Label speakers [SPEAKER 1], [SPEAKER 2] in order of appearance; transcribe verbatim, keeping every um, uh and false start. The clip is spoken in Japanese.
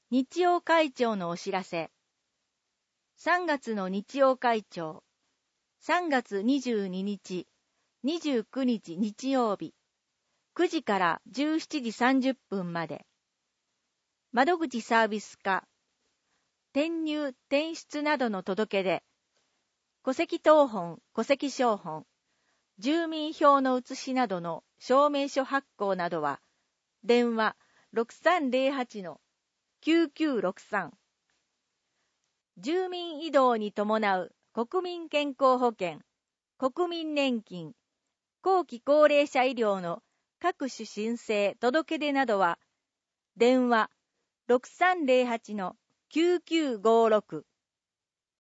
[SPEAKER 1] 日曜会長のお知らせ。さんがつの日曜会長。さんがつにじゅうににち、にじゅうくにち日曜日。くじからじゅうしちじさんじゅっぷんまで。窓口サービス課。転入・転出などの届け出。戸籍謄本・戸籍抄本。住民票の写しなどの証明書発行などは、電話 ろくさんぜろはちのきゅうきゅうろくさん。住民移動に伴う国民健康保険、国民年金、後期高齢者医療の各種申請届け出などは、電話 ろくさんぜろはちのきゅうきゅうごろく